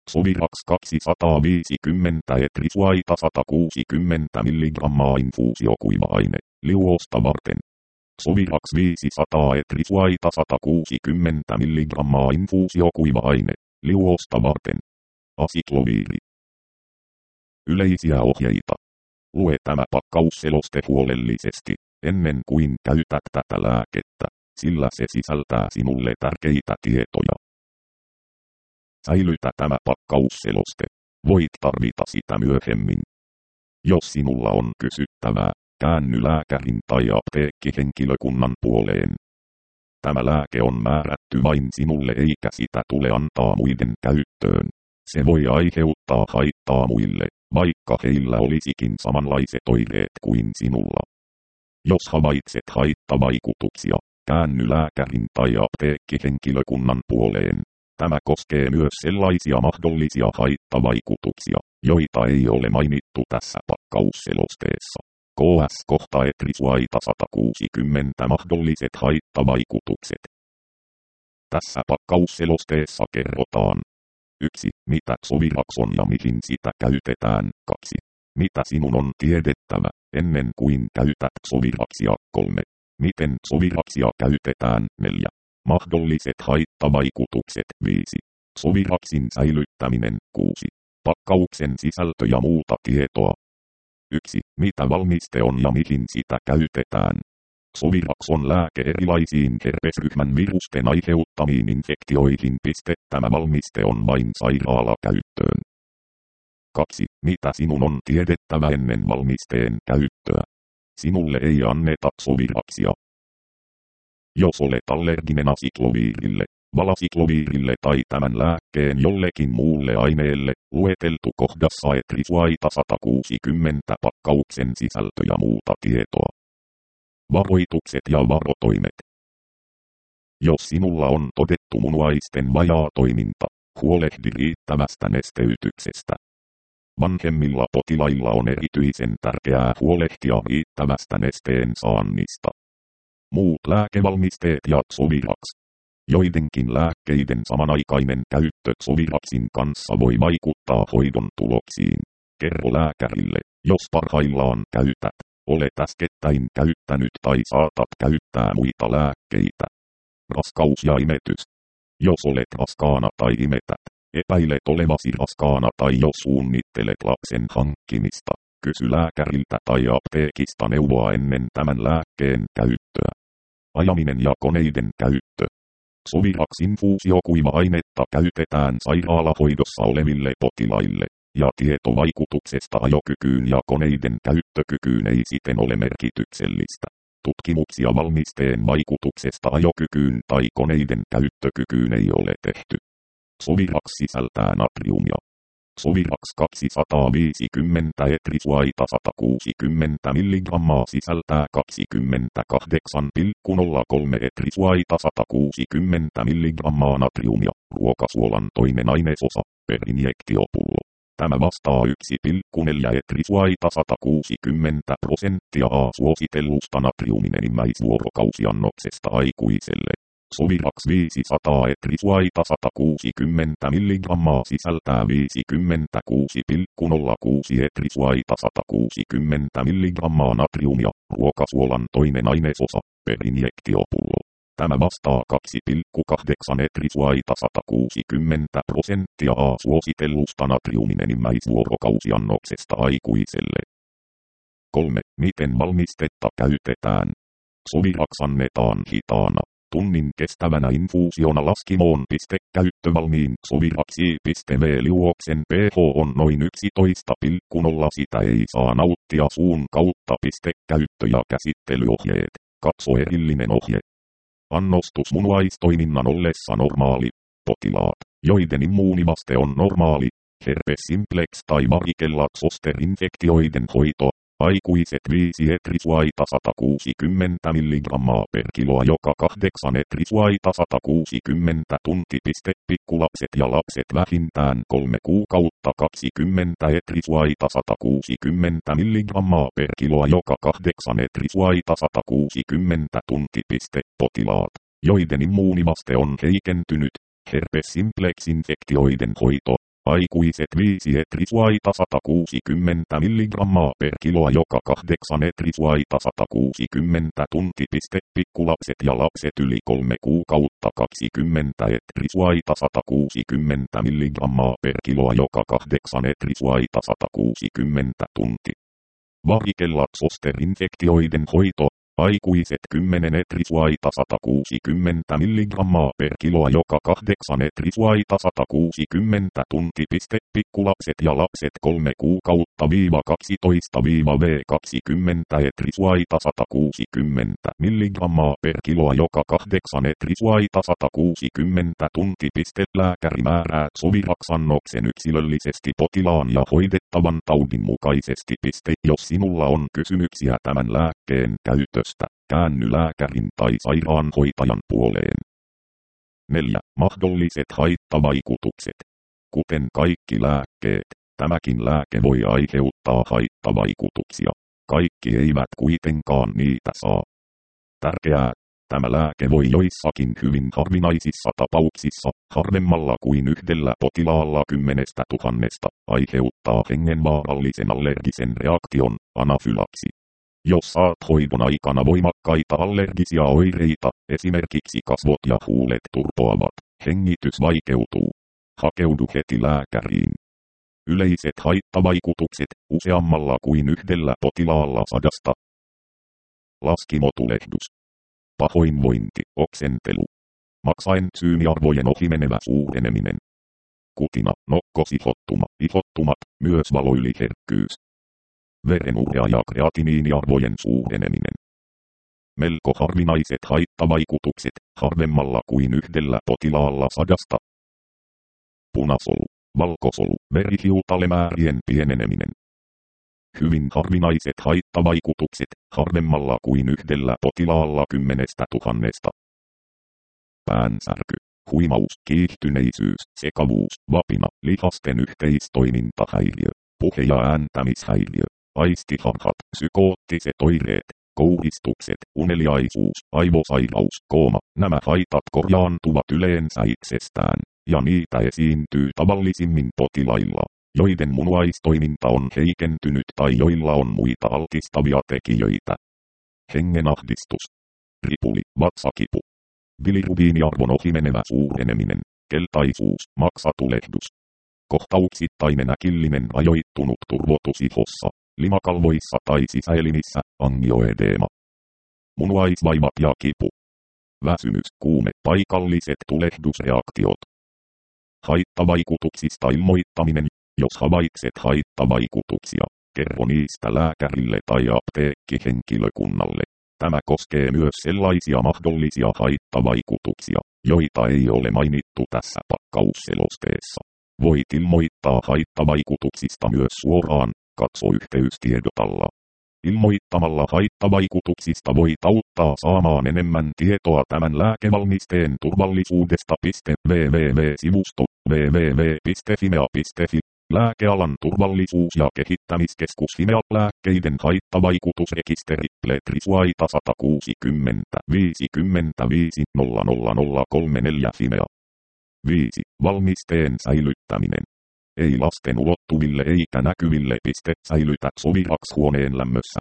Sovirax 250 etrisuaita 160 mg infuusiokuiva-aine, liuosta varten. Sovirax 500 etrisuaita 160 mg infuusiokuiva-aine, liuosta varten. Asikloviiri. Yleisiä ohjeita. Lue tämä pakkausseloste huolellisesti, ennen kuin käytät tätä lääkettä, sillä se sisältää sinulle tärkeitä tietoja. Säilytä tämä pakkausseloste. Voit tarvita sitä myöhemmin. Jos sinulla on kysyttävää, käänny lääkärin tai apteekkihenkilökunnan puoleen. Tämä lääke on määrätty vain sinulle eikä sitä tule antaa muiden käyttöön. Se voi aiheuttaa haittaa muille, vaikka heillä olisikin samanlaiset oireet kuin sinulla. Jos havaitset haittavaikutuksia, käänny lääkärin tai apteekkihenkilökunnan puoleen. Tämä koskee myös sellaisia mahdollisia haittavaikutuksia, joita ei ole mainittu tässä pakkausselosteessa. KS kohta etrisuaita 160 mahdolliset haittavaikutukset. Tässä pakkausselosteessa kerrotaan 1. Mitä Sovirax on ja mihin sitä käytetään. 2. Mitä sinun on tiedettävä, ennen kuin käytät Soviraxia. 3. Miten Soviraxia käytetään. 4. Mahdolliset haittavaikutukset. 5. Soviraxin säilyttäminen. 6. Pakkauksen sisältö ja muuta tietoa. 1. Mitä valmiste on ja mihin sitä käytetään. Sovirax on lääke erilaisiin herpesryhmän virusten aiheuttamiin infektioihin. Tämä valmiste on vain sairaalakäyttöön. 2. Mitä sinun on tiedettävä ennen valmisteen käyttöä. Sinulle ei anneta Soviraxia. Jos olet allerginen asikloviirille, valasikloviirille tai tämän lääkkeen jollekin muulle aineelle, lueteltu kohdassa etrisuaita 160 pakkauksen sisältö ja muuta tietoa. Varoitukset ja varotoimet. Jos sinulla on todettu munuaisten vajaatoiminta, huolehdi riittävästä nesteytyksestä. Vanhemmilla potilailla on erityisen tärkeää huolehtia riittävästä nesteen saannista. Muut lääkevalmisteet ja Sovirax. Joidenkin lääkkeiden samanaikainen käyttö Soviraxin kanssa voi vaikuttaa hoidon tuloksiin. Kerro lääkärille, jos parhaillaan käytät, olet äskettäin käyttänyt tai saatat käyttää muita lääkkeitä. Raskaus ja imetys. Jos olet raskaana tai imetät, epäilet olevasi raskaana tai jos suunnittelet lapsen hankkimista, kysy lääkäriltä tai apteekista neuvoa ennen tämän lääkkeen käyttöä. Ajaminen ja koneiden käyttö. Sovirax-infuusiokuiva-ainetta käytetään sairaalahoidossa oleville potilaille, ja tieto vaikutuksesta ajokykyyn ja koneiden käyttökykyyn ei siten ole merkityksellistä. Tutkimuksia valmisteen vaikutuksesta ajokykyyn tai koneiden käyttökykyyn ei ole tehty. Sovirax sisältää natriumia. Sovirax 250 etrisuaita 160 mg sisältää 28,03 etrisuaita 160 mg natriumia, ruokasuolan toinen ainesosa, per injektiopullo. Tämä vastaa 1,4 etrisuaita 160% suositellusta natriumin enimmäisvuorokausiannoksesta aikuiselle. Sovirax 500 etrisuaita 160 mg sisältää 56,06 etrisuaita 160 mg natriumia, ruokasuolan toinen ainesosa, per injektiopullo. Tämä vastaa 2,8 etrisuaita 160% suositellusta natriumin enimmäisvuorokausiannoksesta aikuiselle. 3. Miten valmistetta käytetään? Sovirax annetaan hitaana, tunnin kestävänä infuusiona laskimoon. Käyttövalmiin Sovirax.V liuoksen pH on noin 11,0. Sitä ei saa nauttia suun kautta. Käyttö ja käsittelyohjeet. Katso erillinen ohje. Annostus munuaistoiminnan ollessa normaali. Potilaat, joiden immuunivaste on normaali, herpes simplex tai varicella zoster infektioiden hoito. Aikuiset 5 etrisuaita 160 mg per kiloa joka 8 etrisuaita 160 tunti. Pikkulapset ja lapset vähintään 3 kuukautta 20 etrisuaita 160 mg per kiloa joka 8 etrisuaita 160 tunti. Potilaat, joiden immuunivaste on heikentynyt, herpes simplex infektioiden hoito. Aikuiset 5 etrisuaita 160 mg per kilo joka 8 etrisuaita 160 tunti. Pikkulapset ja lapset yli 3 kuukautta 20 etrisuaita 160 mg per kilo joka 8 etrisuaita 160 tunti. Varikelaksosterinfektioiden hoito. Aikuiset 10 etrisuaita 160 mg per kilo joka 8 etrisuaita 160 tunti. Pikkulapset ja lapset 3 kuukautta 12-20 etrisuaita 160 mg per kilo joka 8 etrisuaita 160 tunti. Lääkäri määrää Sovirax-annoksen yksilöllisesti potilaan ja hoidettavan taudin mukaisesti. Jos sinulla on kysymyksiä tämän lääkkeen käytöstä, käänny lääkärin tai sairaanhoitajan puoleen. 4. Mahdolliset haittavaikutukset. Kuten kaikki lääkkeet, tämäkin lääke voi aiheuttaa haittavaikutuksia. Kaikki eivät kuitenkaan niitä saa. Tärkeää, tämä lääke voi joissakin hyvin harvinaisissa tapauksissa, harvemmalla kuin yhdellä potilaalla 10 000, aiheuttaa hengenvaarallisen allergisen reaktion, anafylaksi. Jos saat hoidon aikana voimakkaita allergisia oireita, esimerkiksi kasvot ja huulet turpoavat, hengitys vaikeutuu, hakeudu heti lääkäriin. Yleiset haittavaikutukset, useammalla kuin yhdellä potilaalla 100. Laskimotulehdus. Pahoinvointi, oksentelu. Maksaensyymiarvojen ohimenevä suureneminen. Kutina, nokkosihottuma, ihottumat, myös valoyliherkkyys. Verenurea ja kreatiniiniarvojen suureneminen. Melko harvinaiset haittavaikutukset, harvemmalla kuin yhdellä potilaalla 100. Punasolu, valkosolu, verihiutalemäärien pieneneminen. Hyvin harvinaiset haittavaikutukset, harvemmalla kuin yhdellä potilaalla 10 000. Päänsärky, huimaus, kiihtyneisyys, sekavuus, vapina, lihasten yhteistoimintahäiriö, puhe- ja ääntämishäiriö, aistiharhat, psykoottiset oireet, kouristukset, uneliaisuus, aivosairaus, kooma. Nämä haitat korjaantuvat yleensä itsestään, ja niitä esiintyy tavallisimmin potilailla, joiden munuaistoiminta on heikentynyt tai joilla on muita altistavia tekijöitä. Hengenahdistus, ripuli, vatsakipu, bilirubiiniarvon ohimenevä suureneminen, keltaisuus, maksatulehdus, kohtauksittainen äkillinen rajoittunut turvotus ihossa, limakalvoissa tai sisäelimissä, angioedeema, munuaisvaivat ja kipu, väsymys, kuume, paikalliset tulehdusreaktiot. Haittavaikutuksista ilmoittaminen. Jos havaitset haittavaikutuksia, kerro niistä lääkärille tai apteekkihenkilökunnalle. Tämä koskee myös sellaisia mahdollisia haittavaikutuksia, joita ei ole mainittu tässä pakkausselosteessa. Voit ilmoittaa haittavaikutuksista myös suoraan, katso yhteystiedotalla. Ilmoittamalla haittavaikutuksista voit auttaa saamaan enemmän tietoa tämän lääkevalmisteen turvallisuudesta. www.sivusto www.fimea.fi Lääkealan turvallisuus- ja kehittämiskeskus Fimea lääkkeiden haittavaikutusrekisteri Letrisuaita 160 55 00034 Fimea. 5. Valmisteen säilyttäminen. Ei lasten ulottuville eikä näkyville. Säilytä Sovirax-huoneen lämmössä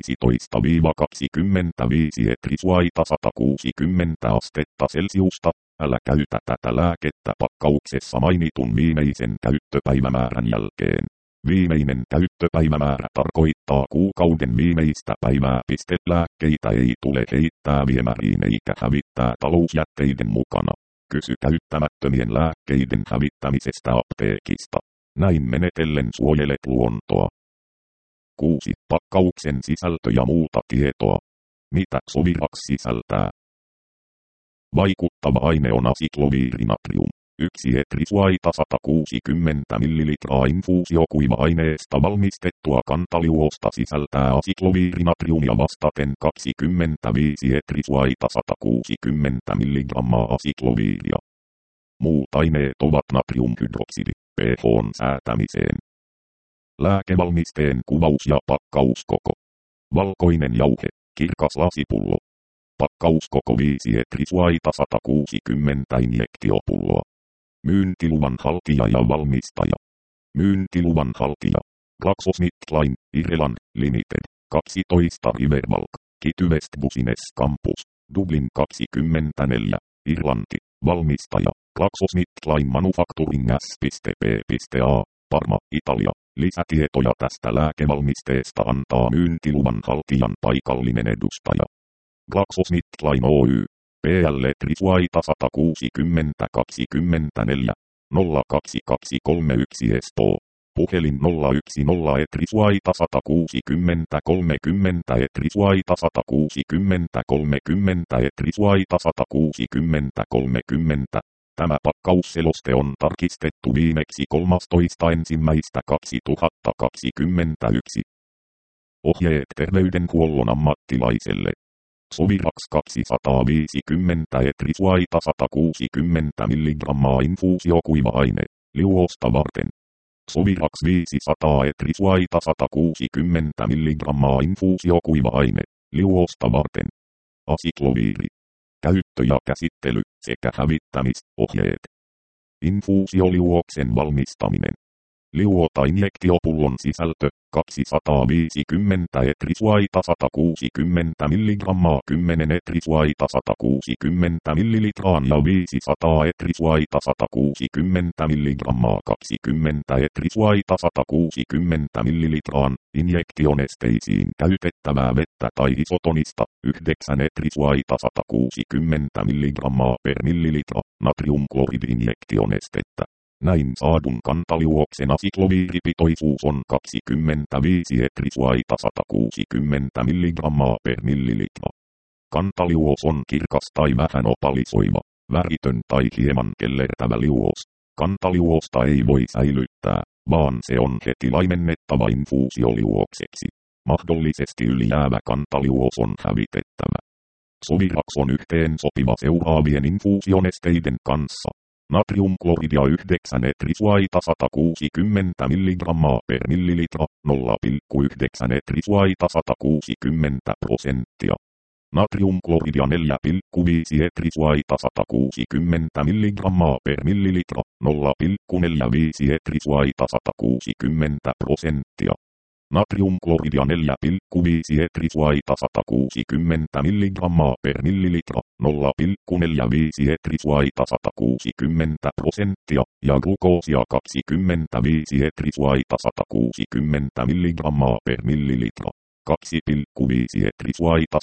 15-25 etrisuaita 160 astetta Celsiusta. Älä käytä tätä lääkettä pakkauksessa mainitun viimeisen käyttöpäivämäärän jälkeen. Viimeinen käyttöpäivämäärä tarkoittaa kuukauden viimeistä päivää. Lääkkeitä ei tule heittää viemäriin eikä hävittää talousjätteiden mukana. Kysy käyttämättömien lääkkeiden hävittämisestä apteekista. Näin menetellen suojelet luontoa. 6. Pakkauksen sisältö ja muuta tietoa. Mitä Sovirax sisältää? Vaikuttava aine on asikloviirinatrium. 1 etrisuaita 160 ml infuusiokuiva-aineesta valmistettua kantaliuosta sisältää asikloviirinatriumia vastaten 25 etrisuaita 160 mg asikloviiria. Muut aineet ovat natriumhydroksidi, pH:n säätämiseen. Lääkevalmisteen kuvaus ja pakkauskoko. Valkoinen jauhe, kirkas lasipullo. Pakkauskoko 5 etrisuaita 160 injektiopulloa. Myyntiluvan haltija ja valmistaja. Myyntiluvan haltija. GlaxoSmithKline, Ireland, Limited. 12 Riverwalk, City West Business Campus, Dublin 24, Irlanti. Valmistaja. GlaxoSmithKline Manufacturing S.P.A. Parma, Italia. Lisätietoja tästä lääkevalmisteesta antaa myyntiluvan haltijan paikallinen edustaja. GlaxoSmithKline Oy. PL Trisuaita 160 24 02231 Espoo. Puhelin 010 Trisuaita 160 30 Trisuaita 160 30 Trisuaita 160 30. Tämä pakkausseloste on tarkistettu viimeksi 13.1.2021. Ohjeet terveydenhuollon ammattilaiselle. Sovirax 250 Trisuaita 160 mg infuusiokuiva-aine, liuosta varten. Sovirax 500 Trisuaita 160 mg infuusiokuiva-aine, liuosta varten. Asikloviiri. Käyttö ja käsittely sekä hävittämisohjeet. Infuusioliuoksen valmistaminen. Liuota-injektiopullon sisältö 250 Trisuaita 160 mg 10 Trisuaita 160 ml ja 500 Trisuaita 160 mg 20 Trisuaita 160 ml injektionesteisiin käytettävää vettä tai isotonista 9 Trisuaita 160 mg per millilitra natriumkloridi-injektionestettä. Näin saadun kantaliuoksen asikloviiripitoisuus on 25 Trisuaita 160 mg per millilitra. Kantaliuos on kirkas tai vähän opalisoiva, väritön tai hieman kellertävä liuos. Kantaliuosta ei voi säilyttää, vaan se on heti laimennettava infuusioliuokseksi. Mahdollisesti ylijäävä kantaliuos on hävitettävä. Sovirax on yhteen sopiva seuraavien infuusionesteiden kanssa. Natriumkloridia 9 Trisuaita 160 mg per millilitra, 0,9 Trisuaita 160%. Natriumkloridia 4,5 Trisuaita 160 mg per millilitra, 0,45 Trisuaita 160%. Natriumkloridia 4,5 Trisuaita 160 mg per millilitra, 0,45 Trisuaita 160% ja glukoosia 25 Trisuaita 160 mg per millilitra, 2,5 Trisuaita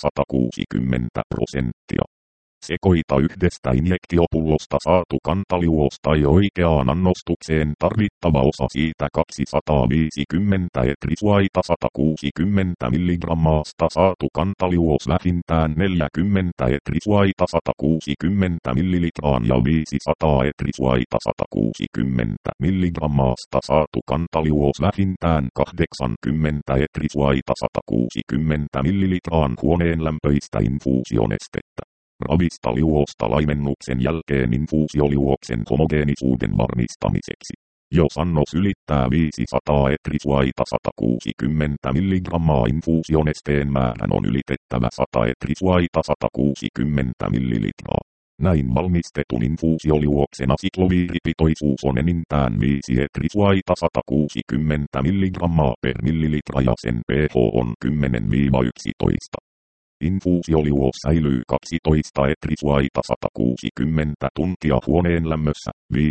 160%. Sekoita yhdestä injektiopullosta saatu kantaliuos tai oikeaan annostukseen tarvittava osa siitä 250 Trisuaita 160 mg saatu kantaliuos vähintään 40 Trisuaita 160 ml ja 500 Trisuaita 160 mg saatu kantaliuos vähintään 80 Trisuaita 160 ml huoneen lämpöistä infuusionestettä. Ravista liuosta laimennuksen jälkeen infuusioliuoksen homogeenisuuden varmistamiseksi. Jos annos ylittää 500 Trisuaita 160 mg infuusionesteen määrän on ylitettävä 100 Trisuaita 160 ml. Näin valmistetun infuusioliuoksen asikloviiripitoisuus on enintään 5 Trisuaita 160 mg per millilitra ja sen pH on 10-11. Infuusioliuos säilyy 12 Trisuaita 160 tuntia huoneen lämmössä, 15-25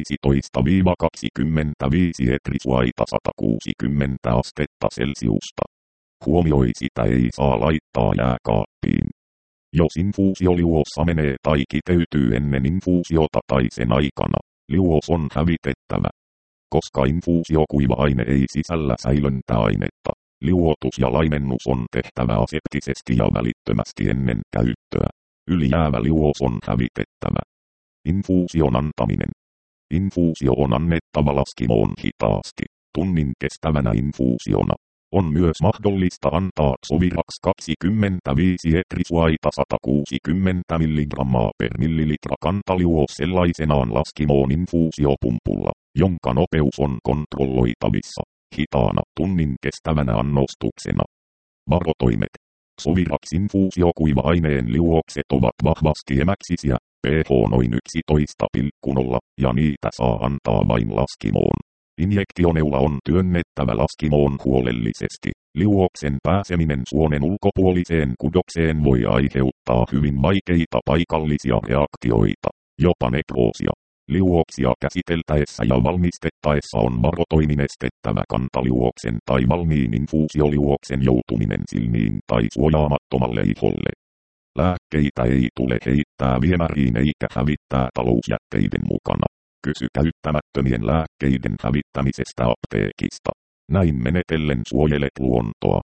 Trisuaita 160 astetta Celsiusta. Huomioi, sitä ei saa laittaa jääkaappiin. Jos infuusioliuos menee tai kiteytyy ennen infuusiota tai sen aikana, liuos on hävitettävä. Koska infuusiokuiva-aine ei sisällä säilöntäainetta, liuotus ja laimennus on tehtävä aseptisesti ja välittömästi ennen käyttöä. Ylijäävä liuos on hävitettävä. Infuusion antaminen. Infuusio on annettava laskimoon hitaasti, tunnin kestävänä infuusiona. On myös mahdollista antaa Sovirax 25 Trisuaita 160 mg per millilitra kantaliuos sellaisenaan laskimoon infuusiopumpulla, jonka nopeus on kontrolloitavissa, hitaana tunnin kestävänä annostuksena. Varotoimet. Sovirax infuusiokuiva-aineen liuokset ovat vahvasti emäksisiä, pH noin 11,0 ja niitä saa antaa vain laskimoon. Injektioneula on työnnettävä laskimoon huolellisesti. Liuoksen pääseminen suonen ulkopuoliseen kudokseen voi aiheuttaa hyvin vaikeita paikallisia reaktioita, jopa nekroosia. Liuoksia käsiteltäessä ja valmistettaessa on varotoimin estettävä kantaliuoksen tai valmiin infuusioliuoksen joutuminen silmiin tai suojaamattomalle iholle. Lääkkeitä ei tule heittää viemäriin eikä hävittää talousjätteiden mukana. Kysy käyttämättömien lääkkeiden hävittämisestä apteekista. Näin menetellen suojelet luontoa.